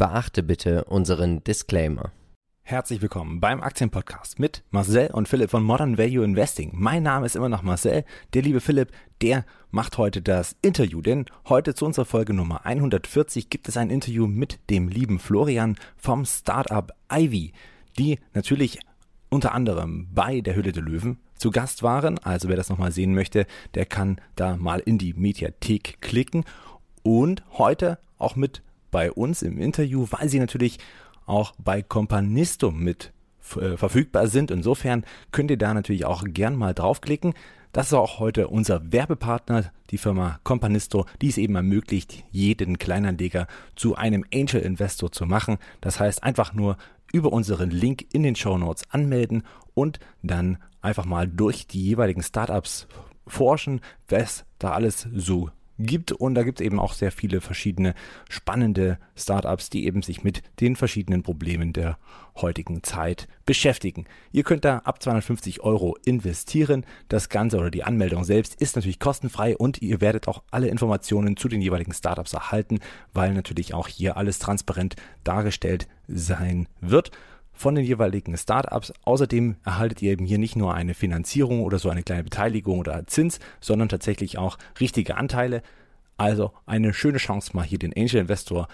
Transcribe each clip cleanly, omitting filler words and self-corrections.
Beachte bitte unseren Disclaimer. Herzlich willkommen beim Aktienpodcast mit Marcel und Philipp von Modern Value Investing. Mein Name ist immer noch Marcel. Der liebe Philipp, der macht heute das Interview, denn heute zu unserer Folge Nummer 140 gibt es ein Interview mit dem lieben Florian vom Startup Ivy, die natürlich unter anderem bei der Höhle der Löwen zu Gast waren. Also wer das nochmal sehen möchte, der kann da mal in die Mediathek klicken und heute auch mit bei uns im Interview, weil sie natürlich auch bei Companisto mit verfügbar sind. Insofern könnt ihr da natürlich auch gern mal draufklicken. Das ist auch heute unser Werbepartner, die Firma Companisto, die es eben ermöglicht, jeden Kleinanleger zu einem Angel Investor zu machen. Das heißt, einfach nur über unseren Link in den Shownotes anmelden und dann einfach mal durch die jeweiligen Startups forschen, was da alles so gibt, und da gibt es eben auch sehr viele verschiedene spannende Startups, die eben sich mit den verschiedenen Problemen der heutigen Zeit beschäftigen. Ihr könnt da ab 250 € investieren. Das Ganze oder die Anmeldung selbst ist natürlich kostenfrei und ihr werdet auch alle Informationen zu den jeweiligen Startups erhalten, weil natürlich auch hier alles transparent dargestellt sein wird von den jeweiligen Startups. Außerdem erhaltet ihr eben hier nicht nur eine Finanzierung oder so eine kleine Beteiligung oder Zins, sondern tatsächlich auch richtige Anteile. Also eine schöne Chance, mal hier den Angel Investor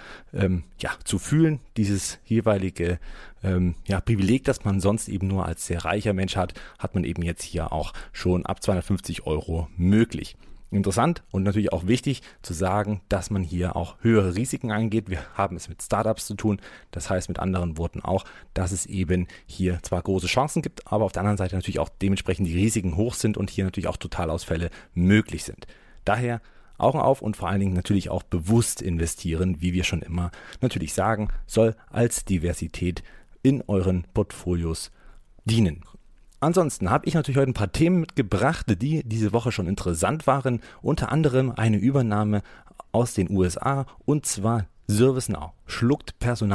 zu fühlen. Dieses jeweilige Privileg, das man sonst eben nur als sehr reicher Mensch hat, hat man eben jetzt hier auch schon ab 250 € möglich. Interessant und natürlich auch wichtig zu sagen, dass man hier auch höhere Risiken eingeht. Wir haben es mit Startups zu tun. Das heißt mit anderen Worten auch, dass es eben hier zwar große Chancen gibt, aber auf der anderen Seite natürlich auch dementsprechend die Risiken hoch sind und hier natürlich auch Totalausfälle möglich sind. Daher Augen auf und vor allen Dingen natürlich auch bewusst investieren, wie wir schon immer natürlich sagen, soll als Diversität in euren Portfolios dienen. Ansonsten habe ich natürlich heute ein paar Themen mitgebracht, die diese Woche schon interessant waren. Unter anderem eine Übernahme aus den USA, und zwar ServiceNow schluckt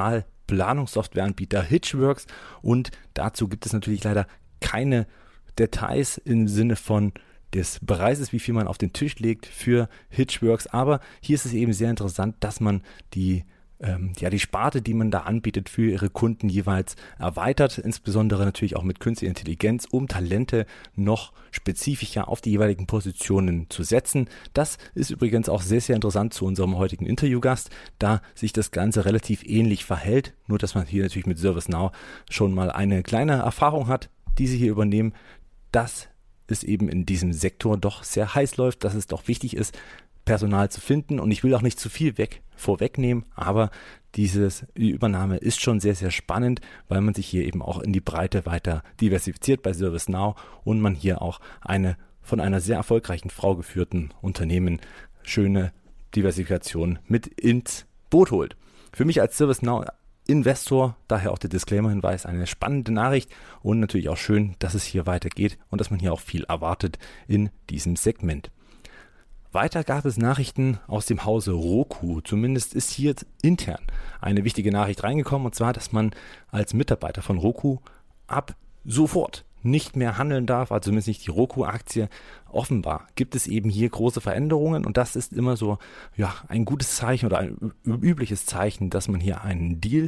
Personalplanungssoftwareanbieter Hitchworks, und dazu gibt es natürlich leider keine Details im Sinne von des Preises, wie viel man auf den Tisch legt für Hitchworks. Aber hier ist es eben sehr interessant, dass man die Sparte, die man da anbietet, für ihre Kunden jeweils erweitert, insbesondere natürlich auch mit künstlicher Intelligenz, um Talente noch spezifischer auf die jeweiligen Positionen zu setzen. Das ist übrigens auch sehr, sehr interessant zu unserem heutigen Interviewgast, da sich das Ganze relativ ähnlich verhält, nur dass man hier natürlich mit ServiceNow schon mal eine kleine Erfahrung hat, die sie hier übernehmen, dass es eben in diesem Sektor doch sehr heiß läuft, dass es doch wichtig ist, Personal zu finden, und ich will auch nicht zu viel vorwegnehmen, aber die Übernahme ist schon sehr, sehr spannend, weil man sich hier eben auch in die Breite weiter diversifiziert bei ServiceNow und man hier auch von einer sehr erfolgreichen Frau geführten Unternehmen schöne Diversifikation mit ins Boot holt. Für mich als ServiceNow Investor, daher auch der Disclaimer-Hinweis, eine spannende Nachricht und natürlich auch schön, dass es hier weitergeht und dass man hier auch viel erwartet in diesem Segment. Weiter gab es Nachrichten aus dem Hause Roku. Zumindest ist hier intern eine wichtige Nachricht reingekommen, und zwar, dass man als Mitarbeiter von Roku ab sofort nicht mehr handeln darf, also zumindest nicht die Roku-Aktie. Offenbar gibt es eben hier große Veränderungen, und das ist immer so ein gutes Zeichen oder ein übliches Zeichen, dass man hier einen Deal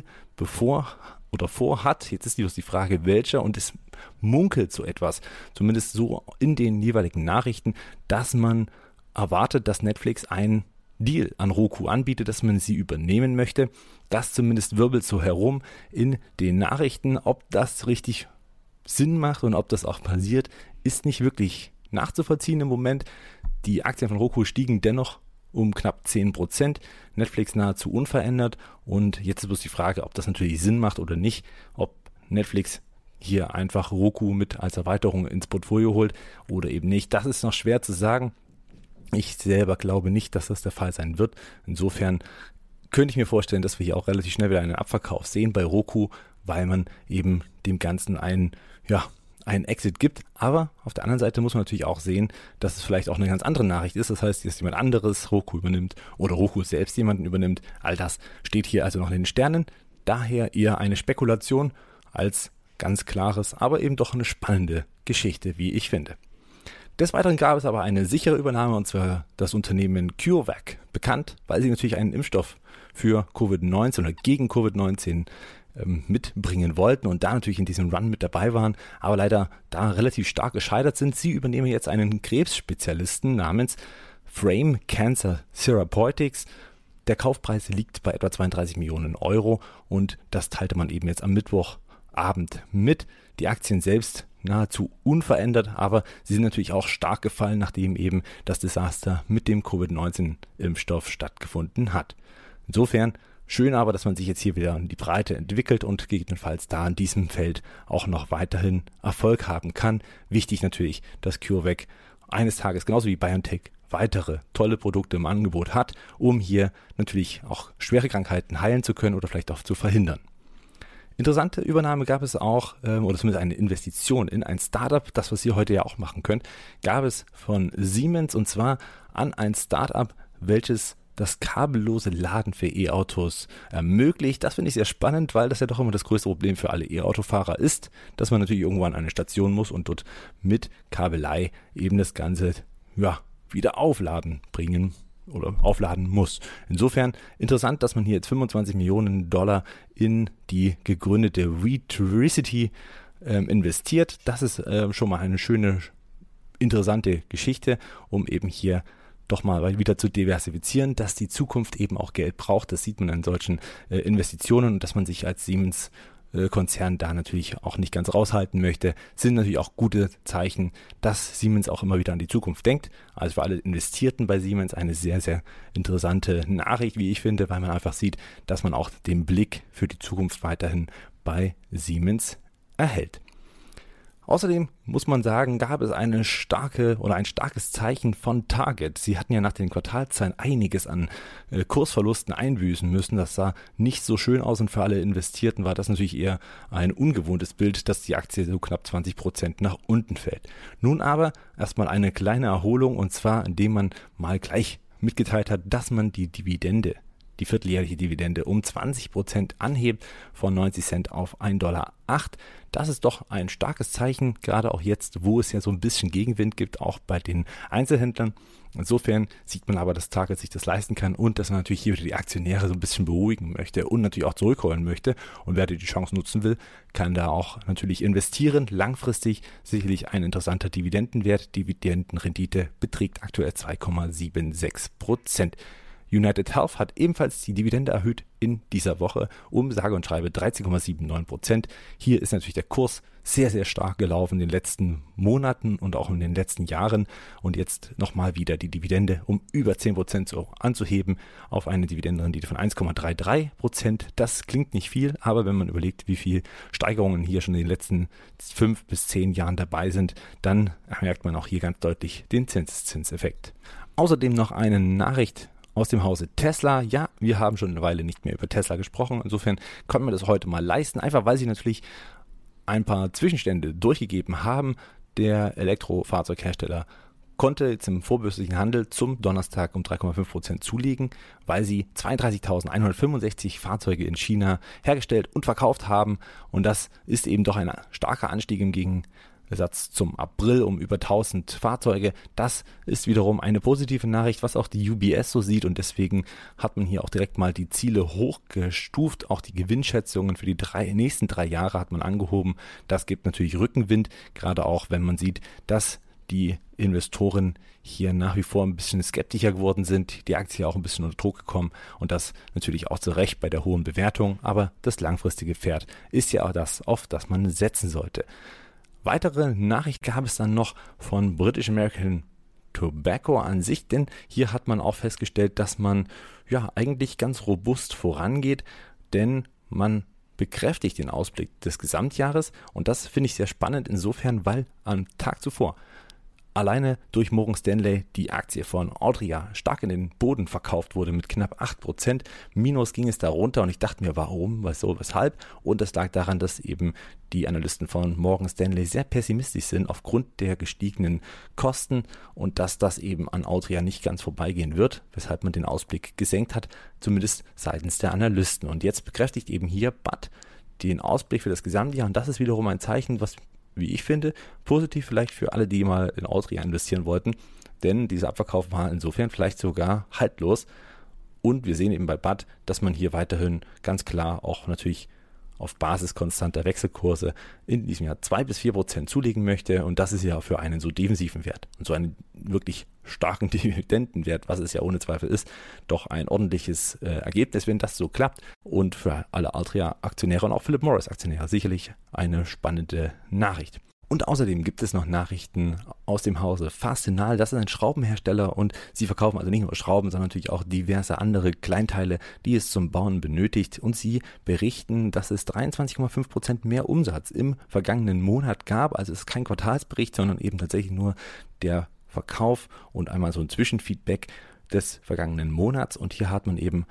vorhat. Jetzt ist bloß die Frage, welcher, und es munkelt so etwas, zumindest so in den jeweiligen Nachrichten, dass man erwartet, dass Netflix einen Deal an Roku anbietet, dass man sie übernehmen möchte. Das zumindest wirbelt so herum in den Nachrichten. Ob das richtig Sinn macht und ob das auch passiert, ist nicht wirklich nachzuvollziehen im Moment. Die Aktien von Roku stiegen dennoch um knapp 10%, Netflix nahezu unverändert, und jetzt ist bloß die Frage, ob das natürlich Sinn macht oder nicht, ob Netflix hier einfach Roku mit als Erweiterung ins Portfolio holt oder eben nicht. Das ist noch schwer zu sagen. Ich selber glaube nicht, dass das der Fall sein wird. Insofern könnte ich mir vorstellen, dass wir hier auch relativ schnell wieder einen Abverkauf sehen bei Roku, weil man eben dem Ganzen einen Exit gibt. Aber auf der anderen Seite muss man natürlich auch sehen, dass es vielleicht auch eine ganz andere Nachricht ist. Das heißt, dass jemand anderes Roku übernimmt oder Roku selbst jemanden übernimmt. All das steht hier also noch in den Sternen. Daher eher eine Spekulation als ganz klares, aber eben doch eine spannende Geschichte, wie ich finde. Des Weiteren gab es aber eine sichere Übernahme, und zwar das Unternehmen CureVac, bekannt, weil sie natürlich einen Impfstoff für Covid-19 oder gegen Covid-19 mitbringen wollten und da natürlich in diesem Run mit dabei waren, aber leider da relativ stark gescheitert sind. Sie übernehmen jetzt einen Krebsspezialisten namens Frame Cancer Therapeutics. Der Kaufpreis liegt bei etwa 32 Millionen Euro und das teilte man eben jetzt am Mittwochabend mit. Die Aktien selbst nahezu unverändert, aber sie sind natürlich auch stark gefallen, nachdem eben das Desaster mit dem Covid-19-Impfstoff stattgefunden hat. Insofern schön aber, dass man sich jetzt hier wieder in die Breite entwickelt und gegebenenfalls da in diesem Feld auch noch weiterhin Erfolg haben kann. Wichtig natürlich, dass CureVac eines Tages genauso wie BioNTech weitere tolle Produkte im Angebot hat, um hier natürlich auch schwere Krankheiten heilen zu können oder vielleicht auch zu verhindern. Interessante Übernahme gab es auch, oder zumindest eine Investition in ein Startup, das was ihr heute ja auch machen könnt, gab es von Siemens, und zwar an ein Startup, welches das kabellose Laden für E-Autos ermöglicht. Das finde ich sehr spannend, weil das ja doch immer das größte Problem für alle E-Autofahrer ist, dass man natürlich irgendwo an eine Station muss und dort mit Kabelei eben das Ganze wieder aufladen muss. Insofern interessant, dass man hier jetzt 25 Millionen Dollar in die gegründete Retricity investiert. Das ist schon mal eine schöne, interessante Geschichte, um eben hier doch mal wieder zu diversifizieren, dass die Zukunft eben auch Geld braucht. Das sieht man in solchen Investitionen, und dass man sich als Siemens Konzern da natürlich auch nicht ganz raushalten möchte, sind natürlich auch gute Zeichen, dass Siemens auch immer wieder an die Zukunft denkt. Also für alle Investierten bei Siemens eine sehr, sehr interessante Nachricht, wie ich finde, weil man einfach sieht, dass man auch den Blick für die Zukunft weiterhin bei Siemens erhält. Außerdem muss man sagen, gab es ein starkes Zeichen von Target. Sie hatten ja nach den Quartalszahlen einiges an Kursverlusten einbüßen müssen. Das sah nicht so schön aus, und für alle Investierten war das natürlich eher ein ungewohntes Bild, dass die Aktie so knapp 20% nach unten fällt. Nun aber erstmal eine kleine Erholung, und zwar indem man mal gleich mitgeteilt hat, dass man die vierteljährliche Dividende um 20% anhebt, von 90 Cent auf 1,08 Dollar. Das ist doch ein starkes Zeichen, gerade auch jetzt, wo es ja so ein bisschen Gegenwind gibt, auch bei den Einzelhändlern. Insofern sieht man aber, dass Target sich das leisten kann und dass man natürlich hier wieder die Aktionäre so ein bisschen beruhigen möchte und natürlich auch zurückholen möchte. Und wer die Chance nutzen will, kann da auch natürlich investieren. Langfristig sicherlich ein interessanter Dividendenwert. Dividendenrendite beträgt aktuell 2,76%. United Health hat ebenfalls die Dividende erhöht in dieser Woche um sage und schreibe 13,79%. Hier ist natürlich der Kurs sehr, sehr stark gelaufen in den letzten Monaten und auch in den letzten Jahren, und jetzt nochmal wieder die Dividende um über 10% so anzuheben auf eine Dividendenrendite von 1,33%. Das klingt nicht viel, aber wenn man überlegt, wie viel Steigerungen hier schon in den letzten 5 bis 10 Jahren dabei sind, dann merkt man auch hier ganz deutlich den Zinseszinseffekt. Außerdem noch eine Nachricht aus dem Hause Tesla. Ja, wir haben schon eine Weile nicht mehr über Tesla gesprochen. Insofern konnten wir das heute mal leisten, einfach weil sie natürlich ein paar Zwischenstände durchgegeben haben. Der Elektrofahrzeughersteller konnte jetzt im vorbörslichen Handel zum Donnerstag um 3,5% zulegen, weil sie 32.165 Fahrzeuge in China hergestellt und verkauft haben. Und das ist eben doch ein starker Anstieg im Gegensatz zum April um über 1000 Fahrzeuge. Das ist wiederum eine positive Nachricht, was auch die UBS so sieht, und deswegen hat man hier auch direkt mal die Ziele hochgestuft. Auch die Gewinnschätzungen für die nächsten 3 Jahre hat man angehoben. Das gibt natürlich Rückenwind, gerade auch wenn man sieht, dass die Investoren hier nach wie vor ein bisschen skeptischer geworden sind, die Aktie auch ein bisschen unter Druck gekommen, und das natürlich auch zu Recht bei der hohen Bewertung, aber das langfristige Pferd ist ja auch das, auf das man setzen sollte. Weitere Nachricht gab es dann noch von British American Tobacco an sich, denn hier hat man auch festgestellt, dass man eigentlich ganz robust vorangeht, denn man bekräftigt den Ausblick des Gesamtjahres, und das finde ich sehr spannend insofern, weil am Tag zuvor alleine durch Morgan Stanley die Aktie von Altria stark in den Boden verkauft wurde mit knapp 8%. Minus ging es da runter, und ich dachte mir, warum, weshalb? Und das lag daran, dass eben die Analysten von Morgan Stanley sehr pessimistisch sind aufgrund der gestiegenen Kosten und dass das eben an Altria nicht ganz vorbeigehen wird, weshalb man den Ausblick gesenkt hat, zumindest seitens der Analysten. Und jetzt bekräftigt eben hier BAT den Ausblick für das Gesamtjahr, und das ist wiederum ein Zeichen, was wie ich finde, positiv vielleicht für alle, die mal in Altria investieren wollten, denn dieser Abverkauf war insofern vielleicht sogar haltlos. Und wir sehen eben bei BAT, dass man hier weiterhin ganz klar auch natürlich auf Basis konstanter Wechselkurse in diesem Jahr 2-4% zulegen möchte. Und das ist ja für einen so defensiven Wert und so einen wirklich starken Dividendenwert, was es ja ohne Zweifel ist, doch ein ordentliches Ergebnis, wenn das so klappt. Und für alle Altria-Aktionäre und auch Philip Morris-Aktionäre sicherlich eine spannende Nachricht. Und außerdem gibt es noch Nachrichten aus dem Hause Fastenal. Das ist ein Schraubenhersteller und sie verkaufen also nicht nur Schrauben, sondern natürlich auch diverse andere Kleinteile, die es zum Bauen benötigt. Und sie berichten, dass es 23,5% mehr Umsatz im vergangenen Monat gab. Also es ist kein Quartalsbericht, sondern eben tatsächlich nur der Verkauf und einmal so ein Zwischenfeedback des vergangenen Monats. Und hier hat man eben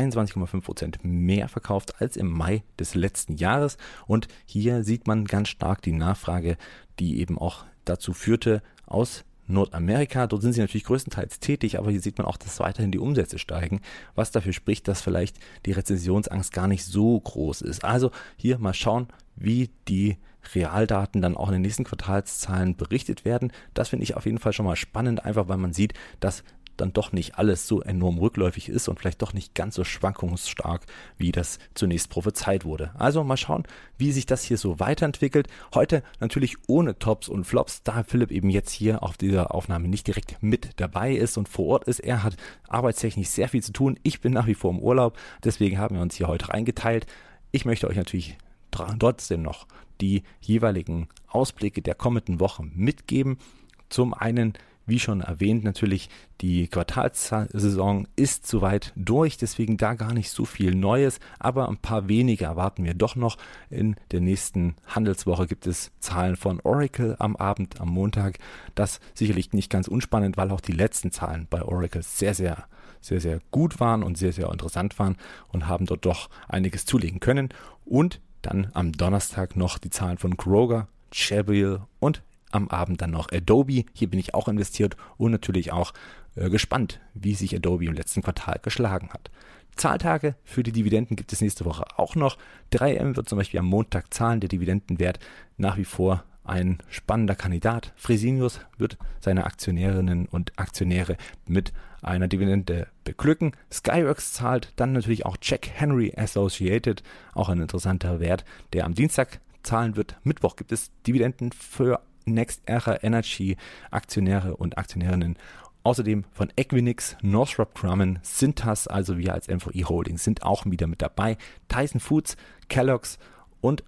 23,5% mehr verkauft als im Mai des letzten Jahres. Und hier sieht man ganz stark die Nachfrage, die eben auch dazu führte aus Nordamerika. Dort sind sie natürlich größtenteils tätig, aber hier sieht man auch, dass weiterhin die Umsätze steigen, was dafür spricht, dass vielleicht die Rezessionsangst gar nicht so groß ist. Also hier mal schauen, wie die Realdaten dann auch in den nächsten Quartalszahlen berichtet werden. Das finde ich auf jeden Fall schon mal spannend, einfach weil man sieht, dass dann doch nicht alles so enorm rückläufig ist und vielleicht doch nicht ganz so schwankungsstark, wie das zunächst prophezeit wurde. Also mal schauen, wie sich das hier so weiterentwickelt. Heute natürlich ohne Tops und Flops, da Philipp eben jetzt hier auf dieser Aufnahme nicht direkt mit dabei ist und vor Ort ist. Er hat arbeitstechnisch sehr viel zu tun. Ich bin nach wie vor im Urlaub, deswegen haben wir uns hier heute reingeteilt. Ich möchte euch natürlich trotzdem noch die jeweiligen Ausblicke der kommenden Woche mitgeben. Zum einen, wie schon erwähnt, natürlich die Quartalssaison ist soweit durch, deswegen da gar nicht so viel Neues, aber ein paar wenige erwarten wir doch noch. In der nächsten Handelswoche gibt es Zahlen von Oracle am Abend, am Montag. Das sicherlich nicht ganz unspannend, weil auch die letzten Zahlen bei Oracle sehr, sehr gut waren und sehr, sehr interessant waren und haben dort doch einiges zulegen können. Und dann am Donnerstag noch die Zahlen von Kroger, Jabil und am Abend dann noch Adobe. Hier bin ich auch investiert und natürlich auch gespannt, wie sich Adobe im letzten Quartal geschlagen hat. Zahltage für die Dividenden gibt es nächste Woche auch noch. 3M wird zum Beispiel am Montag zahlen, der Dividendenwert nach wie vor ein spannender Kandidat. Fresenius wird seine Aktionärinnen und Aktionäre mit einer Dividende beglücken. Skyworks zahlt dann natürlich auch Jack Henry Associated, auch ein interessanter Wert, der am Dienstag zahlen wird. Mittwoch gibt es Dividenden für NextEra Energy Aktionäre und Aktionärinnen. Außerdem von Equinix, Northrop Grumman, Cintas, also wir als MVI Holdings sind auch wieder mit dabei. Tyson Foods, Kellogg's und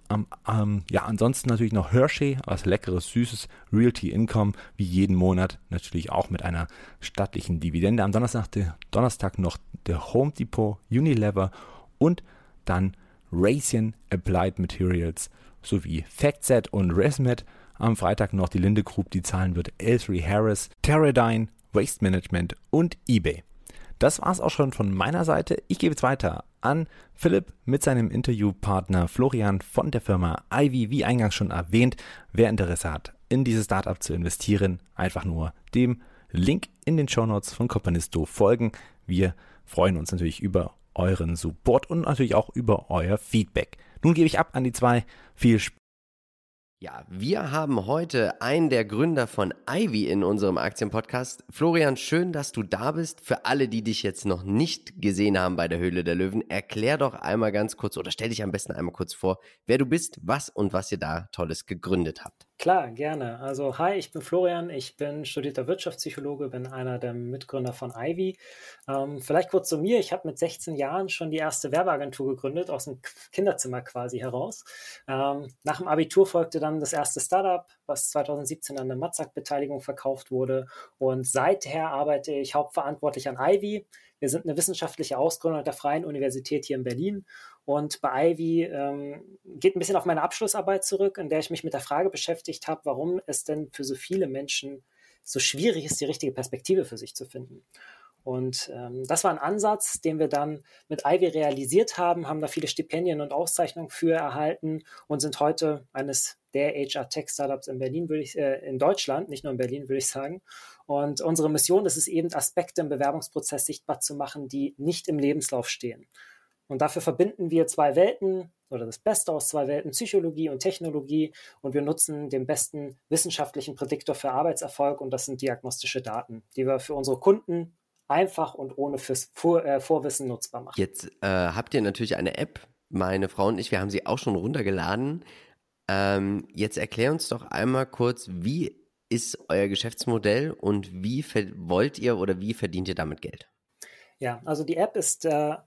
ansonsten natürlich noch Hershey, was leckeres, süßes Realty Income, wie jeden Monat, natürlich auch mit einer stattlichen Dividende. Am Donnerstag noch der Home Depot, Unilever und dann Raytheon Applied Materials sowie FactSet und ResMed. Am Freitag noch die Linde Group, die zahlen wird, L3 Harris, Teradyne, Waste Management und eBay. Das war's auch schon von meiner Seite. Ich gebe es weiter an Philipp mit seinem Interviewpartner Florian von der Firma Ivy. Wie eingangs schon erwähnt, wer Interesse hat, in dieses Startup zu investieren, einfach nur dem Link in den Shownotes von Companisto folgen. Wir freuen uns natürlich über euren Support und natürlich auch über euer Feedback. Nun gebe ich ab an die zwei. Viel Spaß. Ja, wir haben heute einen der Gründer von Ivy in unserem Aktienpodcast. Florian, schön, dass du da bist. Für alle, die dich jetzt noch nicht gesehen haben bei der Höhle der Löwen, erklär doch einmal ganz kurz oder stell dich am besten einmal kurz vor, wer du bist, was ihr da Tolles gegründet habt. Klar, gerne. Also hi, ich bin Florian, ich bin studierter Wirtschaftspsychologe, bin einer der Mitgründer von Ivy. Vielleicht kurz zu mir, ich habe mit 16 Jahren schon die erste Werbeagentur gegründet, aus dem Kinderzimmer quasi heraus. Nach dem Abitur folgte dann das erste Startup, was 2017 an der Matzak-Beteiligung verkauft wurde, und seither arbeite ich hauptverantwortlich an Ivy. Wir sind eine wissenschaftliche Ausgründung der Freien Universität hier in Berlin. Und bei Ivy geht ein bisschen auf meine Abschlussarbeit zurück, in der ich mich mit der Frage beschäftigt habe, warum es denn für so viele Menschen so schwierig ist, die richtige Perspektive für sich zu finden. Und das war ein Ansatz, den wir dann mit Ivy realisiert haben da viele Stipendien und Auszeichnungen für erhalten und sind heute eines der HR-Tech-Startups in Berlin, in Deutschland, nicht nur in Berlin, würde ich sagen. Und unsere Mission ist es eben, Aspekte im Bewerbungsprozess sichtbar zu machen, die nicht im Lebenslauf stehen. Und dafür verbinden wir zwei Welten. oder das Beste aus zwei Welten, Psychologie und Technologie, und wir nutzen den besten wissenschaftlichen Prädiktor für Arbeitserfolg, und das sind diagnostische Daten, die wir für unsere Kunden einfach und ohne Vorwissen nutzbar machen. Jetzt habt ihr natürlich eine App, meine Frau und ich, wir haben sie auch schon runtergeladen. Jetzt erklär uns doch einmal kurz, wie ist euer Geschäftsmodell und wie wollt ihr oder wie verdient ihr damit Geld? Ja, also die App ist der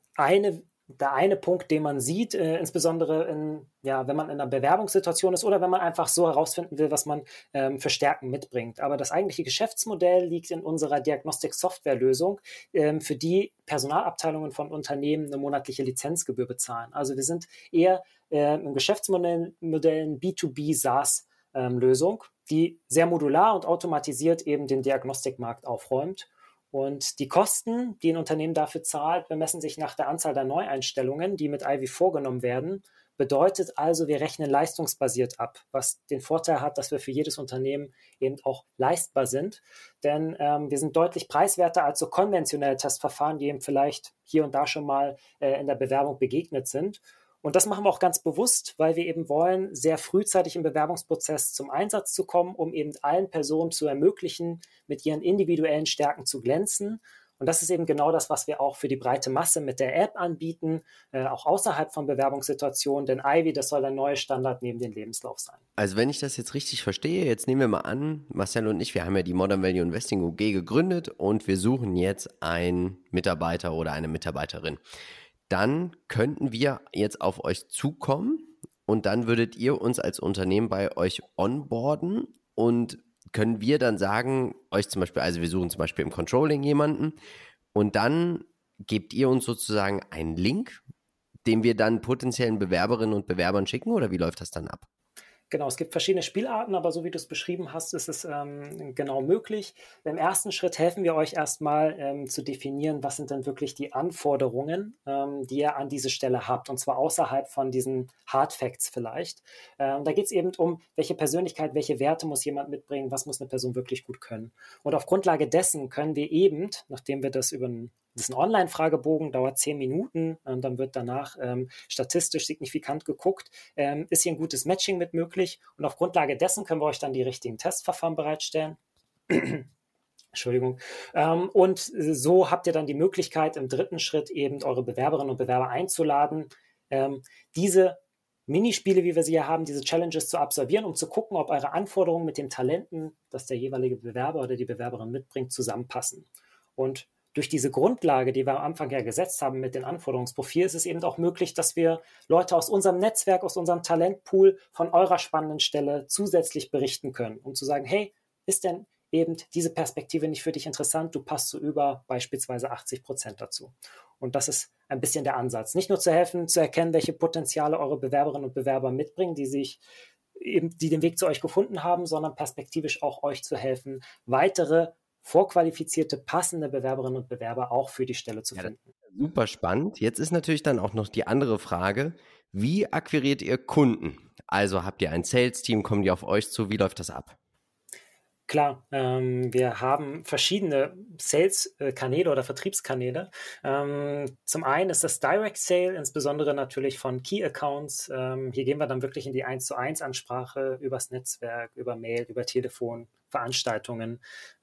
eine Punkt, den man sieht, insbesondere wenn man in einer Bewerbungssituation ist oder wenn man einfach so herausfinden will, was man für Stärken mitbringt. Aber das eigentliche Geschäftsmodell liegt in unserer Diagnostik-Software-Lösung, für die Personalabteilungen von Unternehmen eine monatliche Lizenzgebühr bezahlen. Also wir sind eher im Geschäftsmodell ein B2B SaaS-Lösung, die sehr modular und automatisiert eben den Diagnostikmarkt aufräumt. Und die Kosten, die ein Unternehmen dafür zahlt, bemessen sich nach der Anzahl der Neueinstellungen, die mit Ivy vorgenommen werden. Bedeutet also, wir rechnen leistungsbasiert ab, was den Vorteil hat, dass wir für jedes Unternehmen eben auch leistbar sind. Denn wir sind deutlich preiswerter als so konventionelle Testverfahren, die eben vielleicht hier und da schon mal in der Bewerbung begegnet sind. Und das machen wir auch ganz bewusst, weil wir eben wollen, sehr frühzeitig im Bewerbungsprozess zum Einsatz zu kommen, um eben allen Personen zu ermöglichen, mit ihren individuellen Stärken zu glänzen. Und das ist eben genau das, was wir auch für die breite Masse mit der App anbieten, auch außerhalb von Bewerbungssituationen. Denn Ivy, das soll der neue Standard neben dem Lebenslauf sein. Also wenn ich das jetzt richtig verstehe, jetzt nehmen wir mal an, Marcel und ich, wir haben ja die Modern Value Investing UG gegründet und wir suchen jetzt einen Mitarbeiter oder eine Mitarbeiterin. Dann könnten wir jetzt auf euch zukommen und dann würdet ihr uns als Unternehmen bei euch onboarden und können wir dann sagen, euch zum Beispiel, also wir suchen zum Beispiel im Controlling jemanden und dann gebt ihr uns sozusagen einen Link, den wir dann potenziellen Bewerberinnen und Bewerbern schicken, oder wie läuft das dann ab? Genau, es gibt verschiedene Spielarten, aber so wie du es beschrieben hast, ist es genau möglich. Im ersten Schritt helfen wir euch erstmal zu definieren, was sind denn wirklich die Anforderungen, die ihr an diese Stelle habt, und zwar außerhalb von diesen Hard Facts vielleicht. Da geht es eben um, welche Persönlichkeit, welche Werte muss jemand mitbringen, was muss eine Person wirklich gut können. Und auf Grundlage dessen können wir eben, nachdem wir das das ist ein Online-Fragebogen, dauert 10 Minuten, und dann wird danach statistisch signifikant geguckt, ist hier ein gutes Matching mit möglich, und auf Grundlage dessen können wir euch dann die richtigen Testverfahren bereitstellen. Entschuldigung. Und so habt ihr dann die Möglichkeit, im dritten Schritt eben eure Bewerberinnen und Bewerber einzuladen, diese Minispiele, wie wir sie hier haben, diese Challenges zu absolvieren, um zu gucken, ob eure Anforderungen mit den Talenten, das der jeweilige Bewerber oder die Bewerberin mitbringt, zusammenpassen. Und durch diese Grundlage, die wir am Anfang ja gesetzt haben mit den Anforderungsprofilen, ist es eben auch möglich, dass wir Leute aus unserem Netzwerk, aus unserem Talentpool von eurer spannenden Stelle zusätzlich berichten können, um zu sagen, hey, ist denn eben diese Perspektive nicht für dich interessant? Du passt so über beispielsweise 80% dazu. Und das ist ein bisschen der Ansatz. Nicht nur zu helfen, zu erkennen, welche Potenziale eure Bewerberinnen und Bewerber mitbringen, die den Weg zu euch gefunden haben, sondern perspektivisch auch euch zu helfen, weitere vorqualifizierte, passende Bewerberinnen und Bewerber auch für die Stelle zu finden. Super spannend. Jetzt ist natürlich dann auch noch die andere Frage, wie akquiriert ihr Kunden? Also habt ihr ein Sales-Team, kommen die auf euch zu, wie läuft das ab? Klar, wir haben verschiedene Sales-Kanäle oder Vertriebskanäle. Zum einen ist das Direct Sale, insbesondere natürlich von Key Accounts. Hier gehen wir dann wirklich in die 1:1 Ansprache übers Netzwerk, über Mail, über Telefon, Veranstaltungen.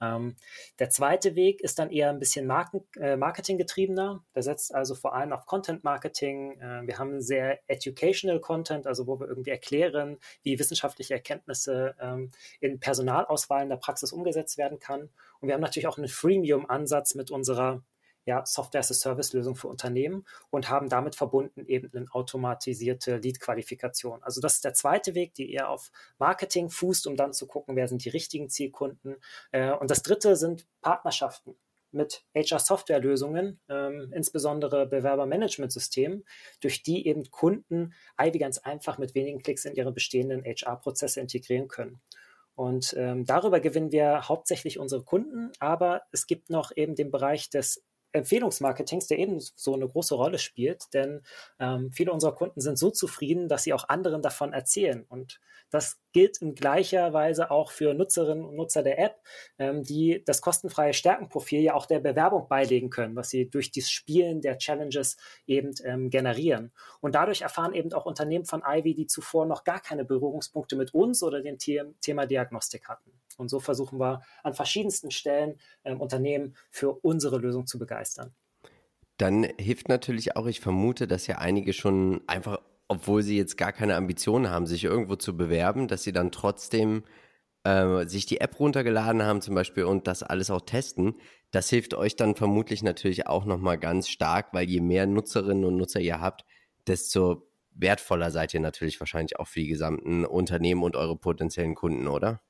Der zweite Weg ist dann eher ein bisschen marketinggetriebener. Der setzt also vor allem auf Content-Marketing. Wir haben sehr educational Content, also wo wir irgendwie erklären, wie wissenschaftliche Erkenntnisse in Personalauswahl in der Praxis umgesetzt werden kann. Und wir haben natürlich auch einen Freemium-Ansatz mit unserer Software-as-a-Service-Lösung für Unternehmen und haben damit verbunden eben eine automatisierte Lead-Qualifikation. Also das ist der zweite Weg, die eher auf Marketing fußt, um dann zu gucken, wer sind die richtigen Zielkunden. Und das dritte sind Partnerschaften mit HR-Software-Lösungen, insbesondere Bewerbermanagementsystemen, durch die eben Kunden Ivy ganz einfach mit wenigen Klicks in ihre bestehenden HR-Prozesse integrieren können. Und darüber gewinnen wir hauptsächlich unsere Kunden, aber es gibt noch eben den Bereich des Empfehlungsmarketings, der eben so eine große Rolle spielt, denn viele unserer Kunden sind so zufrieden, dass sie auch anderen davon erzählen. Und das gilt in gleicher Weise auch für Nutzerinnen und Nutzer der App, die das kostenfreie Stärkenprofil ja auch der Bewerbung beilegen können, was sie durch das Spielen der Challenges eben generieren. Und dadurch erfahren eben auch Unternehmen von Ivy, die zuvor noch gar keine Berührungspunkte mit uns oder dem Thema Diagnostik hatten. Und so versuchen wir an verschiedensten Stellen Unternehmen für unsere Lösung zu begeistern. Dann hilft natürlich auch, ich vermute, dass ja einige schon einfach, obwohl sie jetzt gar keine Ambitionen haben, sich irgendwo zu bewerben, dass sie dann trotzdem sich die App runtergeladen haben zum Beispiel und das alles auch testen. Das hilft euch dann vermutlich natürlich auch nochmal ganz stark, weil je mehr Nutzerinnen und Nutzer ihr habt, desto wertvoller seid ihr natürlich wahrscheinlich auch für die gesamten Unternehmen und eure potenziellen Kunden, oder?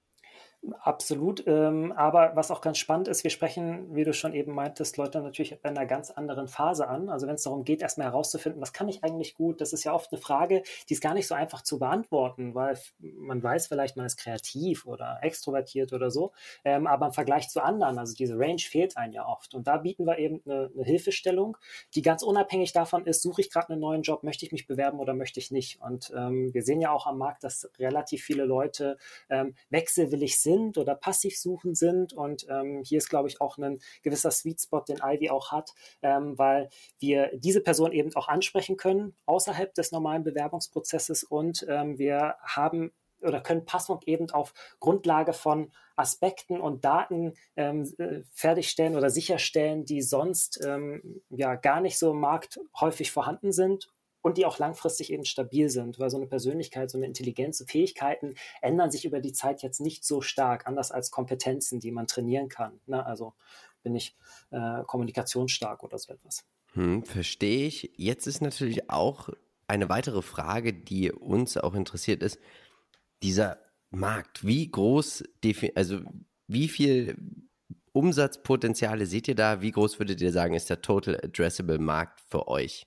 Absolut, aber was auch ganz spannend ist, wir sprechen, wie du schon eben meintest, Leute natürlich in einer ganz anderen Phase an. Also wenn es darum geht, erstmal herauszufinden, was kann ich eigentlich gut, das ist ja oft eine Frage, die ist gar nicht so einfach zu beantworten, weil man weiß vielleicht, man ist kreativ oder extrovertiert oder so, aber im Vergleich zu anderen, also diese Range fehlt einem ja oft. Und da bieten wir eben eine Hilfestellung, die ganz unabhängig davon ist, suche ich gerade einen neuen Job, möchte ich mich bewerben oder möchte ich nicht. Und wir sehen ja auch am Markt, dass relativ viele Leute wechselwillig sind oder passiv suchen sind und hier ist, glaube ich, auch ein gewisser Sweet Spot, den Ivy auch hat, weil wir diese Person eben auch ansprechen können außerhalb des normalen Bewerbungsprozesses und wir haben oder können passend eben auf Grundlage von Aspekten und Daten fertigstellen oder sicherstellen, die sonst ja gar nicht so im Markt häufig vorhanden sind und die auch langfristig eben stabil sind, weil so eine Persönlichkeit, so eine Intelligenz, so Fähigkeiten ändern sich über die Zeit jetzt nicht so stark, anders als Kompetenzen, die man trainieren kann. Ne? Also bin ich kommunikationsstark oder so etwas. Verstehe ich. Jetzt ist natürlich auch eine weitere Frage, die uns auch interessiert ist, dieser Markt, wie groß, also wie viel Umsatzpotenziale seht ihr da? Wie groß würdet ihr sagen, ist der Total Addressable Markt für euch?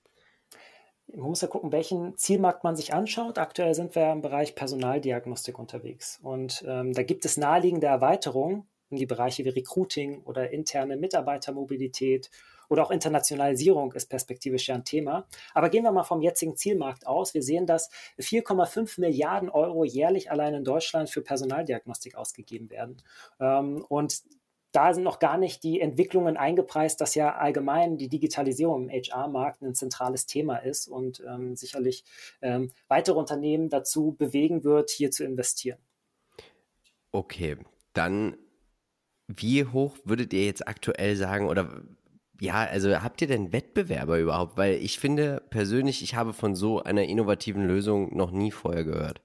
Man muss ja gucken, welchen Zielmarkt man sich anschaut. Aktuell sind wir im Bereich Personaldiagnostik unterwegs. Und da gibt es naheliegende Erweiterungen in die Bereiche wie Recruiting oder interne Mitarbeitermobilität oder auch Internationalisierung ist perspektivisch ja ein Thema. Aber gehen wir mal vom jetzigen Zielmarkt aus. Wir sehen, dass 4,5 Milliarden Euro jährlich allein in Deutschland für Personaldiagnostik ausgegeben werden. Und da sind noch gar nicht die Entwicklungen eingepreist, dass ja allgemein die Digitalisierung im HR-Markt ein zentrales Thema ist und sicherlich weitere Unternehmen dazu bewegen wird, hier zu investieren. Okay, dann wie hoch würdet ihr jetzt aktuell sagen oder ja, also habt ihr denn Wettbewerber überhaupt? Weil ich finde persönlich, ich habe von so einer innovativen Lösung noch nie vorher gehört.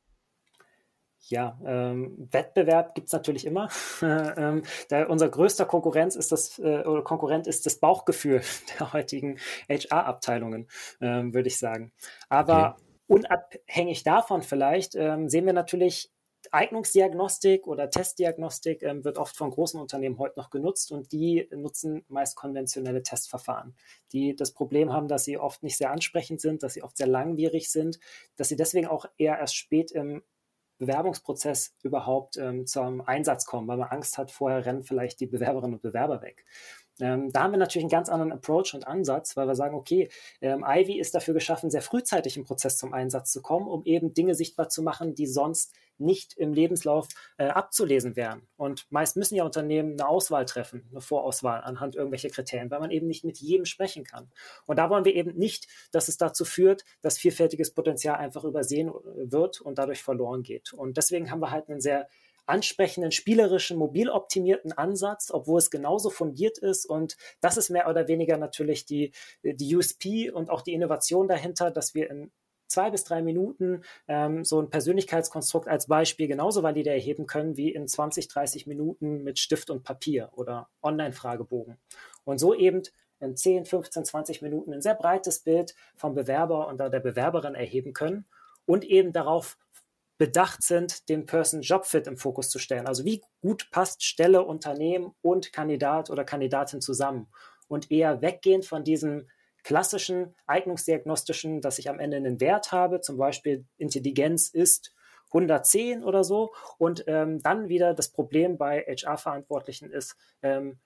Ja, Wettbewerb gibt es natürlich immer. Unser größter Konkurrent ist das Bauchgefühl der heutigen HR-Abteilungen, würde ich sagen. Aber okay. Unabhängig davon vielleicht sehen wir natürlich, Eignungsdiagnostik oder Testdiagnostik wird oft von großen Unternehmen heute noch genutzt und die nutzen meist konventionelle Testverfahren, die das Problem haben, dass sie oft nicht sehr ansprechend sind, dass sie oft sehr langwierig sind, dass sie deswegen auch eher erst spät im Bewerbungsprozess überhaupt zum Einsatz kommen, weil man Angst hat, vorher rennen vielleicht die Bewerberinnen und Bewerber weg. Da haben wir natürlich einen ganz anderen Approach und Ansatz, weil wir sagen, okay, Ivy ist dafür geschaffen, sehr frühzeitig im Prozess zum Einsatz zu kommen, um eben Dinge sichtbar zu machen, die sonst nicht im Lebenslauf abzulesen wären. Und meist müssen ja Unternehmen eine Auswahl treffen, eine Vorauswahl anhand irgendwelcher Kriterien, weil man eben nicht mit jedem sprechen kann. Und da wollen wir eben nicht, dass es dazu führt, dass vielfältiges Potenzial einfach übersehen wird und dadurch verloren geht. Und deswegen haben wir halt einen sehr ansprechenden, spielerischen, mobil optimierten Ansatz, obwohl es genauso fundiert ist. Und das ist mehr oder weniger natürlich die USP und auch die Innovation dahinter, dass wir in 2 bis 3 Minuten so ein Persönlichkeitskonstrukt als Beispiel genauso valide erheben können wie in 20, 30 Minuten mit Stift und Papier oder Online-Fragebogen. Und so eben in 10, 15, 20 Minuten ein sehr breites Bild vom Bewerber und der Bewerberin erheben können und eben darauf bedacht sind, den Person-Job-Fit im Fokus zu stellen. Also wie gut passt Stelle, Unternehmen und Kandidat oder Kandidatin zusammen und eher weggehend von diesem klassischen eignungsdiagnostischen, dass ich am Ende einen Wert habe, zum Beispiel Intelligenz ist 110 oder so und dann wieder das Problem bei HR-Verantwortlichen ist,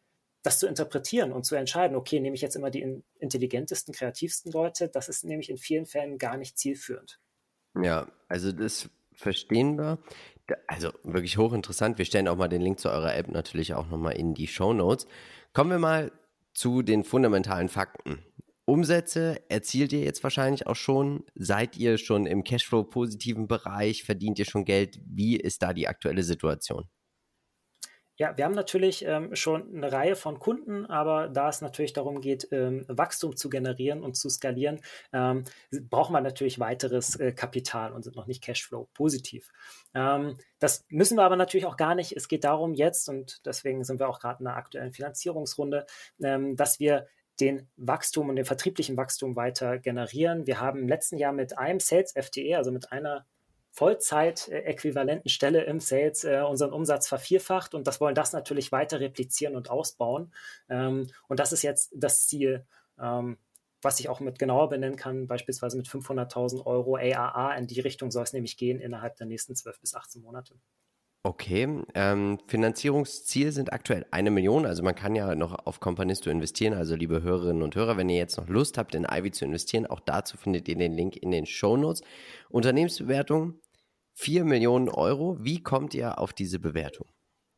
das zu interpretieren und zu entscheiden, okay, nehme ich jetzt immer die intelligentesten, kreativsten Leute, das ist nämlich in vielen Fällen gar nicht zielführend. Ja, also das verstehen wir. Also wirklich hochinteressant. Wir stellen auch mal den Link zu eurer App natürlich auch nochmal in die Shownotes. Kommen wir mal zu den fundamentalen Fakten. Umsätze erzielt ihr jetzt wahrscheinlich auch schon? Seid ihr schon im Cashflow-positiven Bereich? Verdient ihr schon Geld? Wie ist da die aktuelle Situation? Ja, wir haben natürlich schon eine Reihe von Kunden, aber da es natürlich darum geht, Wachstum zu generieren und zu skalieren, brauchen wir natürlich weiteres Kapital und sind noch nicht Cashflow positiv. Das müssen wir aber natürlich auch gar nicht. Es geht darum jetzt, und deswegen sind wir auch gerade in einer aktuellen Finanzierungsrunde, dass wir den Wachstum und den vertrieblichen Wachstum weiter generieren. Wir haben im letzten Jahr mit einem Sales-FTE, also mit einer Vollzeit-äquivalenten Stelle im Sales unseren Umsatz vervierfacht und wollen das natürlich weiter replizieren und ausbauen. Und das ist jetzt das Ziel, was ich auch mit genauer benennen kann, beispielsweise mit 500.000 Euro ARR. In die Richtung soll es nämlich gehen innerhalb der nächsten 12 bis 18 Monate. Okay, Finanzierungsziel sind aktuell 1 Million, also man kann ja noch auf Companisto investieren, also liebe Hörerinnen und Hörer, wenn ihr jetzt noch Lust habt, in Ivy zu investieren, auch dazu findet ihr den Link in den Shownotes. Unternehmensbewertung 4 Millionen Euro, wie kommt ihr auf diese Bewertung?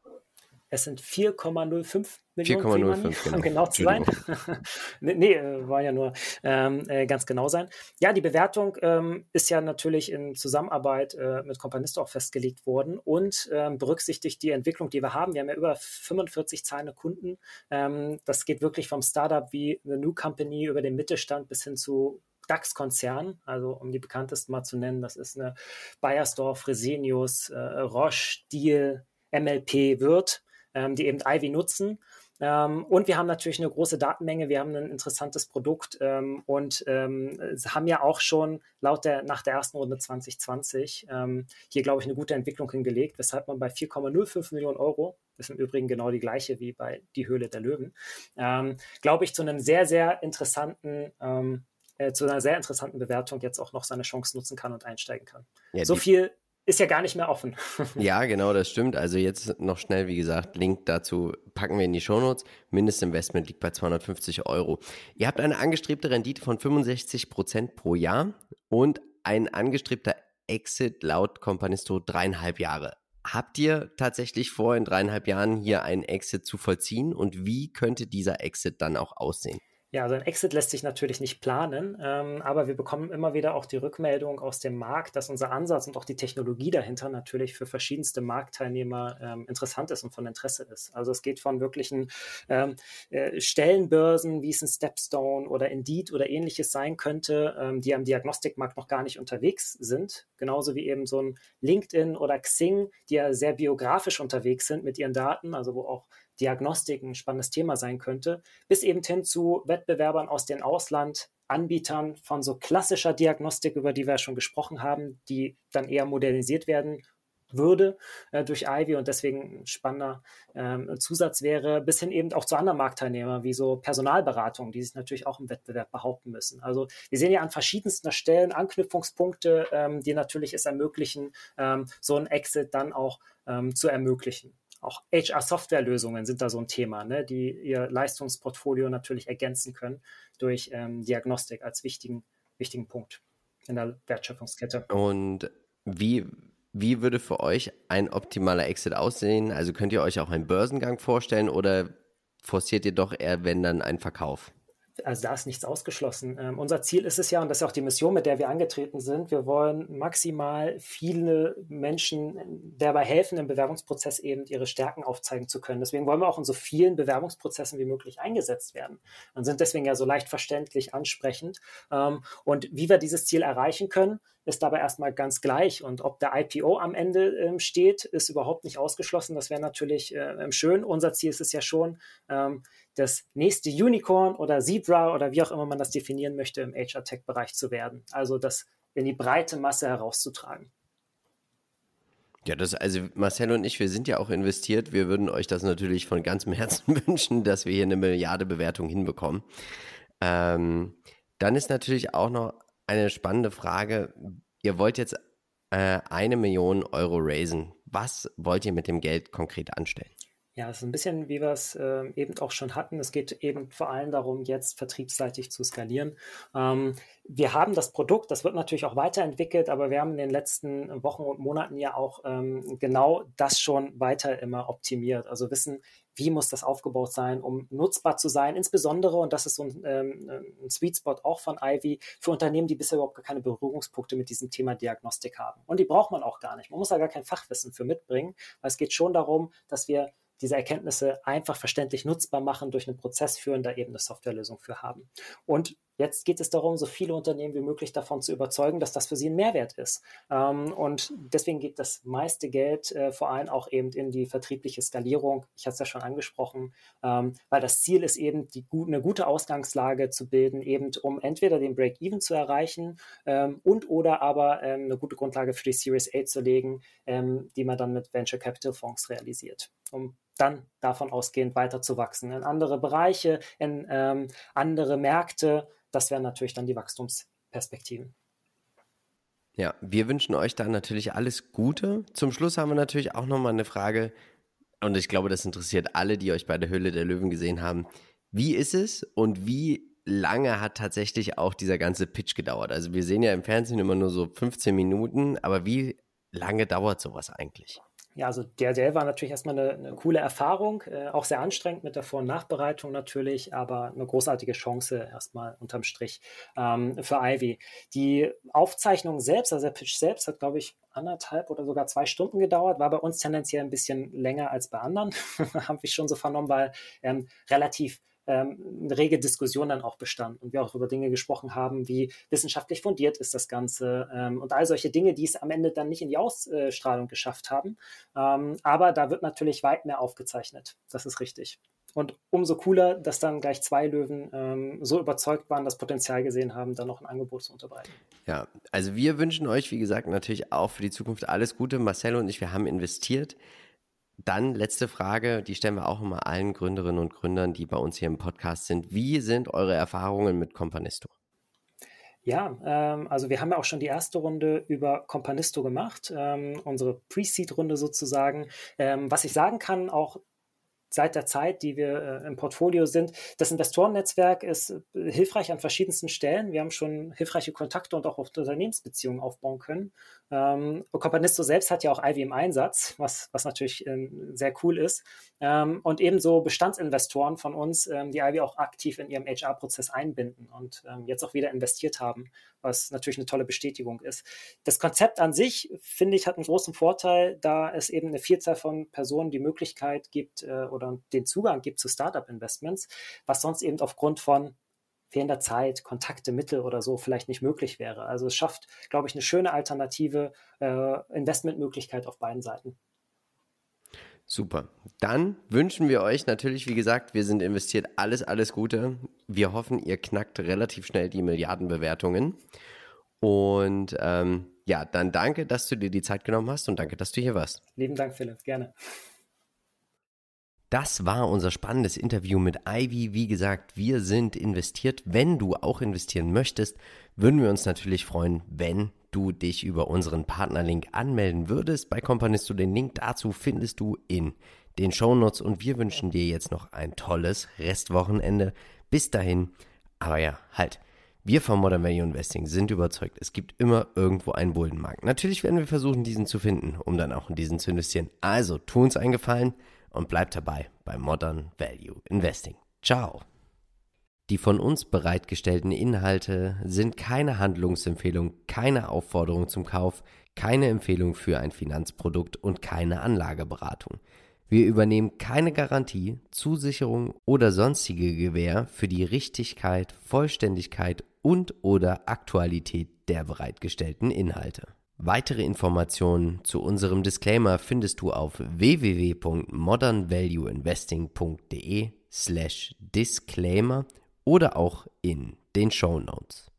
Es sind 4,05 Millionen, 4,05, genau. Um genau zu sein. Nee, wollen ja nur ganz genau sein. Ja, die Bewertung ist ja natürlich in Zusammenarbeit mit Companisto auch festgelegt worden und berücksichtigt die Entwicklung, die wir haben. Wir haben ja über 45 zahlende Kunden. Das geht wirklich vom Startup wie The New Company über den Mittelstand bis hin zu DAX-Konzernen, also um die bekanntesten mal zu nennen, das ist eine Bayersdorf, Fresenius, Roche, Diehl, MLP, Wirth, die eben Ivy nutzen. Und wir haben natürlich eine große Datenmenge, wir haben ein interessantes Produkt und haben ja auch schon nach der ersten Runde 2020 hier, glaube ich, eine gute Entwicklung hingelegt, weshalb man bei 4,05 Millionen Euro, das ist im Übrigen genau die gleiche wie bei Die Höhle der Löwen, glaube ich, zu einer sehr interessanten Bewertung jetzt auch noch seine Chance nutzen kann und einsteigen kann. Ja, so viel ist ja gar nicht mehr offen. Ja, genau, das stimmt. Also jetzt noch schnell, wie gesagt, Link dazu packen wir in die Shownotes. Mindestinvestment liegt bei 250 Euro. Ihr habt eine angestrebte Rendite von 65% pro Jahr und ein angestrebter Exit laut Companisto 3,5 Jahre. Habt ihr tatsächlich vor, in 3,5 Jahren hier einen Exit zu vollziehen und wie könnte dieser Exit dann auch aussehen? Ja, also ein Exit lässt sich natürlich nicht planen, aber wir bekommen immer wieder auch die Rückmeldung aus dem Markt, dass unser Ansatz und auch die Technologie dahinter natürlich für verschiedenste Marktteilnehmer interessant ist und von Interesse ist. Also es geht von wirklichen Stellenbörsen, wie es ein Stepstone oder Indeed oder ähnliches sein könnte, die am Diagnostikmarkt noch gar nicht unterwegs sind, genauso wie eben so ein LinkedIn oder Xing, die ja sehr biografisch unterwegs sind mit ihren Daten, also wo auch Diagnostik ein spannendes Thema sein könnte, bis eben hin zu Wettbewerbern aus dem Ausland, Anbietern von so klassischer Diagnostik, über die wir ja schon gesprochen haben, die dann eher modernisiert werden würde durch Ivy und deswegen ein spannender Zusatz wäre, bis hin eben auch zu anderen Marktteilnehmern, wie so Personalberatungen, die sich natürlich auch im Wettbewerb behaupten müssen. Also wir sehen ja an verschiedensten Stellen Anknüpfungspunkte, die natürlich es ermöglichen, so ein Exit dann auch zu ermöglichen. Auch HR-Software-Lösungen sind da so ein Thema, ne, die ihr Leistungsportfolio natürlich ergänzen können durch Diagnostik als wichtigen Punkt in der Wertschöpfungskette. Und wie würde für euch ein optimaler Exit aussehen? Also könnt ihr euch auch einen Börsengang vorstellen oder forciert ihr doch eher, wenn dann, einen Verkauf? Also da ist nichts ausgeschlossen. Unser Ziel ist es ja, und das ist auch die Mission, mit der wir angetreten sind, wir wollen maximal viele Menschen dabei helfen, im Bewerbungsprozess eben ihre Stärken aufzeigen zu können. Deswegen wollen wir auch in so vielen Bewerbungsprozessen wie möglich eingesetzt werden und sind deswegen ja so leicht verständlich, ansprechend. Und wie wir dieses Ziel erreichen können, ist dabei erstmal ganz gleich. Und ob der IPO am Ende steht, ist überhaupt nicht ausgeschlossen. Das wäre natürlich schön. Unser Ziel ist es ja schon, das nächste Unicorn oder Zebra oder wie auch immer man das definieren möchte, im HR-Tech-Bereich zu werden. Also das in die breite Masse herauszutragen. Ja, also Marcel und ich, wir sind ja auch investiert. Wir würden euch das natürlich von ganzem Herzen wünschen, dass wir hier 1 Milliarde Bewertung hinbekommen. Dann ist natürlich auch noch eine spannende Frage. Ihr wollt jetzt 1 Million Euro raisen. Was wollt ihr mit dem Geld konkret anstellen? Ja, es ist ein bisschen, wie wir es eben auch schon hatten. Es geht eben vor allem darum, jetzt vertriebsseitig zu skalieren. Wir haben das Produkt, das wird natürlich auch weiterentwickelt, aber wir haben in den letzten Wochen und Monaten ja auch genau das schon weiter immer optimiert. Also wissen, wie muss das aufgebaut sein, um nutzbar zu sein, insbesondere, und das ist so ein Sweet Spot auch von Ivy, für Unternehmen, die bisher überhaupt gar keine Berührungspunkte mit diesem Thema Diagnostik haben. Und die braucht man auch gar nicht. Man muss da gar kein Fachwissen für mitbringen, weil es geht schon darum, dass wir diese Erkenntnisse einfach verständlich nutzbar machen, durch einen Prozess führen, da eben eine Softwarelösung für haben. Und jetzt geht es darum, so viele Unternehmen wie möglich davon zu überzeugen, dass das für sie ein Mehrwert ist. Und deswegen geht das meiste Geld vor allem auch eben in die vertriebliche Skalierung. Ich hatte es ja schon angesprochen, weil das Ziel ist eben, eine gute Ausgangslage zu bilden, eben um entweder den Break-Even zu erreichen und oder aber eine gute Grundlage für die Series A zu legen, die man dann mit Venture Capital Fonds realisiert, um dann davon ausgehend weiter zu wachsen in andere Bereiche, in andere Märkte. Das wären natürlich dann die Wachstumsperspektiven. Ja, wir wünschen euch da natürlich alles Gute. Zum Schluss haben wir natürlich auch nochmal eine Frage, und ich glaube, das interessiert alle, die euch bei der Höhle der Löwen gesehen haben. Wie ist es und wie lange hat tatsächlich auch dieser ganze Pitch gedauert? Also wir sehen ja im Fernsehen immer nur so 15 Minuten, aber wie lange dauert sowas eigentlich? Ja, also DRDL war natürlich erstmal eine coole Erfahrung, auch sehr anstrengend mit der Vor- und Nachbereitung natürlich, aber eine großartige Chance erstmal unterm Strich für Ivy. Die Aufzeichnung selbst, also der Pitch selbst, hat, glaube ich, 1,5 oder sogar 2 Stunden gedauert, war bei uns tendenziell ein bisschen länger als bei anderen, habe ich schon so vernommen, weil relativ eine rege Diskussion dann auch bestand und wir auch über Dinge gesprochen haben, wie wissenschaftlich fundiert ist das Ganze und all solche Dinge, die es am Ende dann nicht in die Ausstrahlung geschafft haben. Aber da wird natürlich weit mehr aufgezeichnet. Das ist richtig. Und umso cooler, dass dann gleich 2 Löwen so überzeugt waren, das Potenzial gesehen haben, dann noch ein Angebot zu unterbreiten. Ja, also wir wünschen euch, wie gesagt, natürlich auch für die Zukunft alles Gute. Marcel und ich, wir haben investiert. Dann letzte Frage, die stellen wir auch immer allen Gründerinnen und Gründern, die bei uns hier im Podcast sind. Wie sind eure Erfahrungen mit Companisto? Ja, also wir haben ja auch schon die erste Runde über Companisto gemacht, unsere Pre-Seed-Runde sozusagen. Was ich sagen kann, auch seit der Zeit, die wir im Portfolio sind. Das Investorennetzwerk ist hilfreich an verschiedensten Stellen. Wir haben schon hilfreiche Kontakte und auch Unternehmensbeziehungen aufbauen können. Companisto selbst hat ja auch Ivy im Einsatz, was natürlich sehr cool ist. Und ebenso Bestandsinvestoren von uns, die Ivy auch aktiv in ihrem HR-Prozess einbinden und jetzt auch wieder investiert haben, was natürlich eine tolle Bestätigung ist. Das Konzept an sich, finde ich, hat einen großen Vorteil, da es eben eine Vielzahl von Personen die Möglichkeit gibt oder den Zugang gibt zu Startup-Investments, was sonst eben aufgrund von fehlender Zeit, Kontakte, Mittel oder so vielleicht nicht möglich wäre. Also es schafft, glaube ich, eine schöne alternative Investmentmöglichkeit auf beiden Seiten. Super. Dann wünschen wir euch natürlich, wie gesagt, wir sind investiert, alles Gute. Wir hoffen, ihr knackt relativ schnell die Milliardenbewertungen. Und ja, dann danke, dass du dir die Zeit genommen hast und danke, dass du hier warst. Lieben Dank, Philipp. Gerne. Das war unser spannendes Interview mit Ivy. Wie gesagt, wir sind investiert. Wenn du auch investieren möchtest, würden wir uns natürlich freuen, wenn du dich über unseren Partnerlink anmelden würdest. Bei Companisto, den Link dazu findest du in den Shownotes und wir wünschen dir jetzt noch ein tolles Restwochenende. Bis dahin, aber ja, halt. Wir von Modern Value Investing sind überzeugt, es gibt immer irgendwo einen Bullenmarkt. Natürlich werden wir versuchen, diesen zu finden, um dann auch in diesen zu investieren. Also, tu uns einen Gefallen und bleib dabei bei Modern Value Investing. Ciao! Die von uns bereitgestellten Inhalte sind keine Handlungsempfehlung, keine Aufforderung zum Kauf, keine Empfehlung für ein Finanzprodukt und keine Anlageberatung. Wir übernehmen keine Garantie, Zusicherung oder sonstige Gewähr für die Richtigkeit, Vollständigkeit und/oder Aktualität der bereitgestellten Inhalte. Weitere Informationen zu unserem Disclaimer findest du auf www.modernvalueinvesting.de/disclaimer oder auch in den Shownotes.